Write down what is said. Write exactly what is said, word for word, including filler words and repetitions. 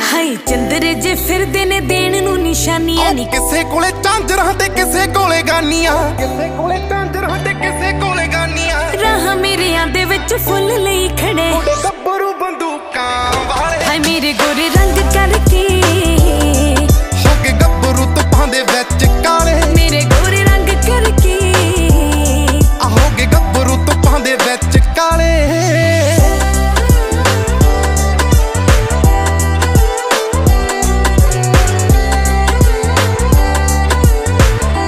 ਹਾਏ ਚੰਦਰੇ ਜੇ ਫਿਰਦੇ ਨੇ ਦੇਣ ਨੂੰ ਨਿਸ਼ਾਨੀਆਂ ਨੀ ਕਿਸੇ ਕੋਲੇ ਝਾਂਜਰਾਂ ਤੇ ਕਿਸੇ ਕੋਲੇ ਗਾਨੀਆਂ ਕਿਸੇ ਕੋਲੇ ਝਾਂਜਰਾਂ ਤੇ ਕਿਸੇ ਕੋਲੇ ਗਾਨੀਆਂ ਰਾਹ ਮੇਰਿਆਂ ਦੇ ਵਿੱਚ ਫੁੱਲ ਲਈ ਖੜੇ ਗੱਭਰੂ ਬੰਦੂਕਾਂ ਵਾਲੇ ਹਾਏ ਮੇਰੇ ਗੋਰੇ ਰੰਗ ਕਰਕੇ